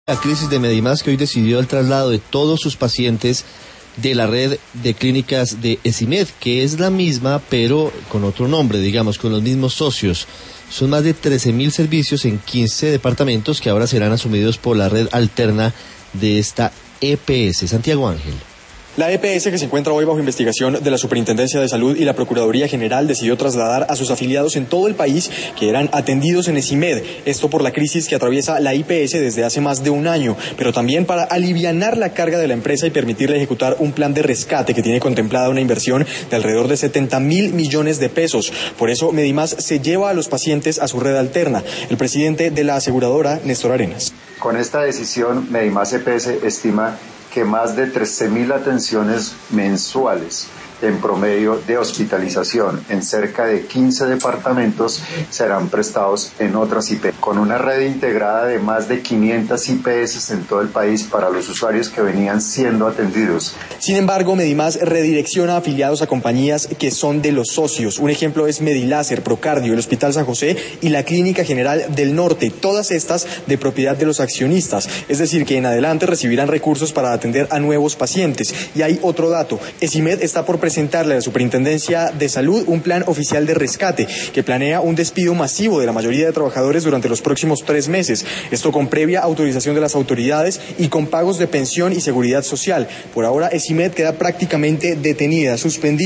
La crisis de Medimás, que hoy decidió el traslado de todos sus pacientes de la red de clínicas de ESIMED, que es la misma pero con otro nombre, digamos, con los mismos socios. Son más de 13.000 servicios en 15 departamentos que ahora serán asumidos por la red alterna de esta EPS. Santiago Ángel. La EPS, que se encuentra hoy bajo investigación de la Superintendencia de Salud y la Procuraduría General, decidió trasladar a sus afiliados en todo el país que eran atendidos en ESIMED. Esto por la crisis que atraviesa la IPS desde hace más de un año, pero también para alivianar la carga de la empresa y permitirle ejecutar un plan de rescate que tiene contemplada una inversión de alrededor de 70.000 millones de pesos. Por eso, Medimás se lleva a los pacientes a su red alterna. El presidente de la aseguradora, Néstor Arenas. Con esta decisión, Medimás EPS estima que más de 13.000 atenciones mensuales en promedio de hospitalización en cerca de 15 departamentos serán prestados en otras IPS, con una red integrada de más de 500 IPS en todo el país para los usuarios que venían siendo atendidos. Sin embargo, Medimás redirecciona afiliados a compañías que son de los socios. Un ejemplo es Mediláser, Procardio, el Hospital San José y la Clínica General del Norte, todas estas de propiedad de los accionistas. Es decir, que en adelante recibirán recursos para atender a nuevos pacientes. Y hay otro dato, ESIMED está por presentarle a la Superintendencia de Salud un plan oficial de rescate que planea un despido masivo de la mayoría de trabajadores durante los próximos 3 meses. Esto con previa autorización de las autoridades y con pagos de pensión y seguridad social. Por ahora, ESIMED queda prácticamente detenida, suspendida.